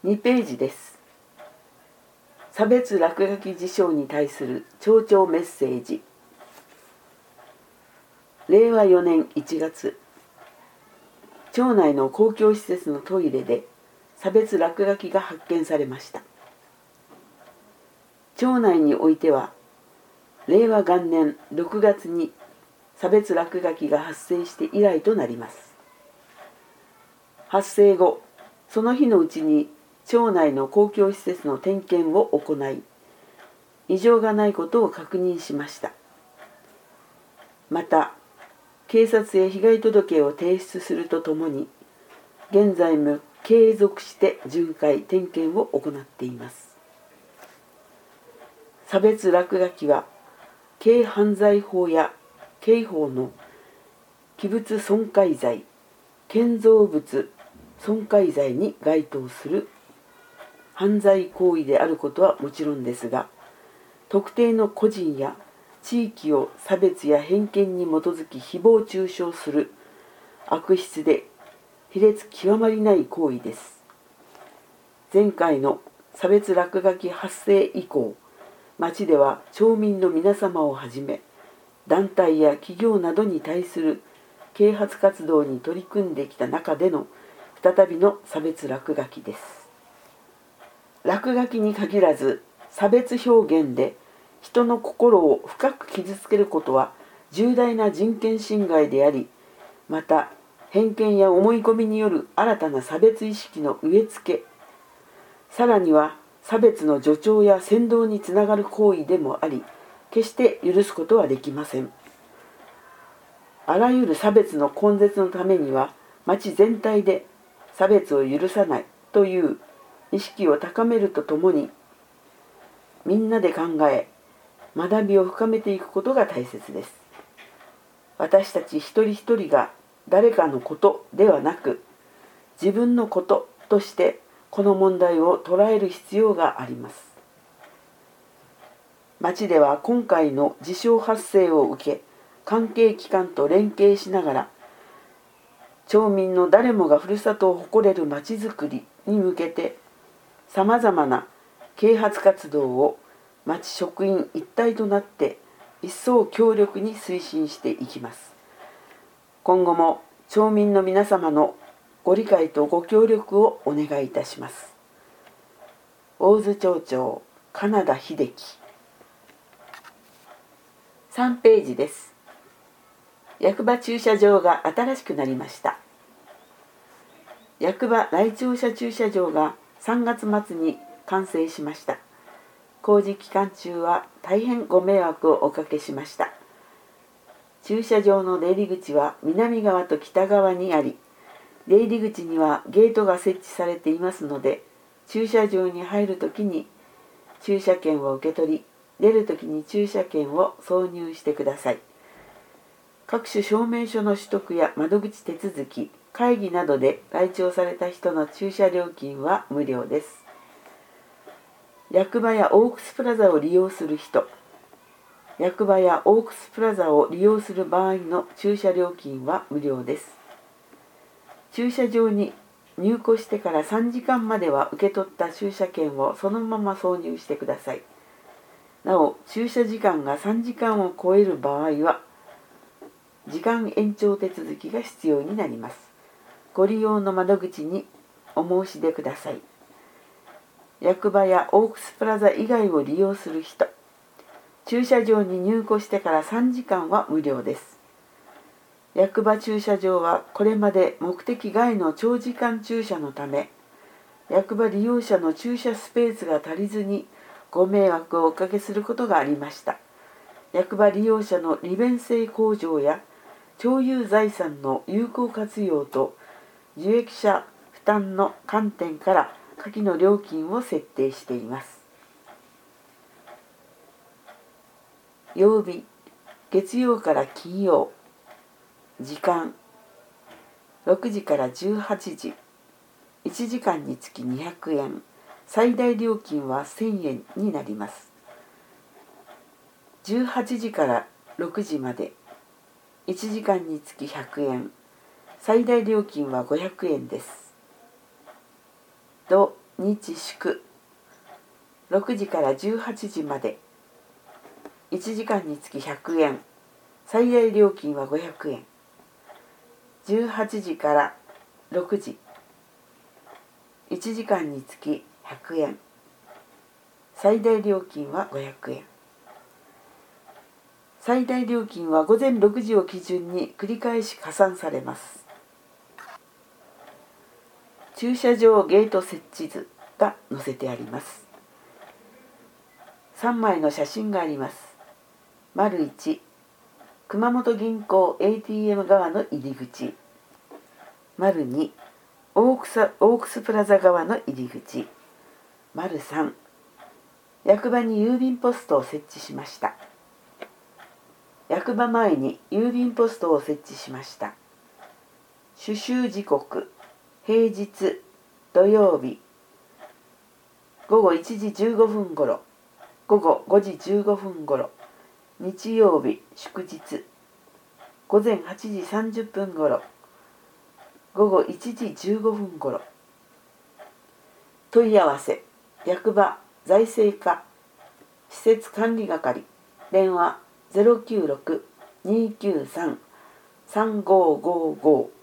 2ページです。差別落書き事象に対する町長メッセージ。令和4年1月、町内の公共施設のトイレで差別落書きが発見されました。町内においては令和元年6月に差別落書きが発生して以来となります。発生後、その日のうちに町内の公共施設の点検を行い、異常がないことを確認しました。また、警察へ被害届を提出するとともに、現在も継続して巡回・点検を行っています。差別落書きは、軽犯罪法や刑法の器物損壊罪、建造物損壊罪に該当する犯罪行為であることはもちろんですが、特定の個人や地域を差別や偏見に基づき誹謗中傷する悪質で卑劣極まりない行為です。前回の差別落書き発生以降、町では町民の皆様をはじめ、団体や企業などに対する啓発活動に取り組んできた中での再びの差別落書きです。落書きに限らず、差別表現で人の心を深く傷つけることは重大な人権侵害であり、また偏見や思い込みによる新たな差別意識の植え付け、さらには差別の助長や扇動につながる行為でもあり、決して許すことはできません。あらゆる差別の根絶のためには、町全体で差別を許さないという意識を高めるとともに、みんなで考え、学びを深めていくことが大切です。私たち一人一人が誰かのことではなく、自分のこととしてこの問題を捉える必要があります。町では今回の事象発生を受け、関係機関と連携しながら、町民の誰もがふるさとを誇れる町づくりに向けて、さまざまな啓発活動を町職員一体となって一層強力に推進していきます。今後も町民の皆様のご理解とご協力をお願いいたします。大津町長金田秀樹。3ページです。役場駐車場が新しくなりました。役場来庁舎駐車場が3月末に完成しました。工事期間中は大変ご迷惑をおかけしました。駐車場の出入り口は南側と北側にあり、出入り口にはゲートが設置されていますので、駐車場に入るときに駐車券を受け取り、出るときに駐車券を挿入してください。各種証明書の取得や窓口手続き、会議などで来庁された人の駐車料金は無料です。役場やオークスプラザを利用する人、役場やオークスプラザを利用する場合の駐車料金は無料です。駐車場に入庫してから3時間までは受け取った駐車券をそのまま挿入してください。なお、駐車時間が3時間を超える場合は、時間延長手続きが必要になります。ご利用の窓口にお申し出ください。役場やオークスプラザ以外を利用する人、駐車場に入庫してから3時間は無料です。役場駐車場はこれまで目的外の長時間駐車のため、役場利用者の駐車スペースが足りずにご迷惑をおかけすることがありました。役場利用者の利便性向上や町有財産の有効活用と受益者負担の観点から下記の料金を設定しています。曜日、月曜から金曜、時間、6時から18時、1時間につき200円、最大料金は1000円になります。18時から6時まで、1時間につき100円、最大料金は500円です。土、 日祝6時から18時まで1時間につき100円、最大料金は500円。18時から6時1時間につき100円、最大料金は500円。最大料金は午前6時を基準に繰り返し加算されます。駐車場ゲート設置図が載せてあります。3枚の写真があります。丸1、熊本銀行 ATM 側の入り口。丸2、オークスプラザ側の入り口。丸3、役場に郵便ポストを設置しました。役場前に郵便ポストを設置しました。種集時刻、平日、土曜日、午後1時15分ごろ、午後5時15分ごろ、日曜日、祝日、午前8時30分ごろ、午後1時15分ごろ。問い合わせ、役場財政課施設管理係、電話096-293-3555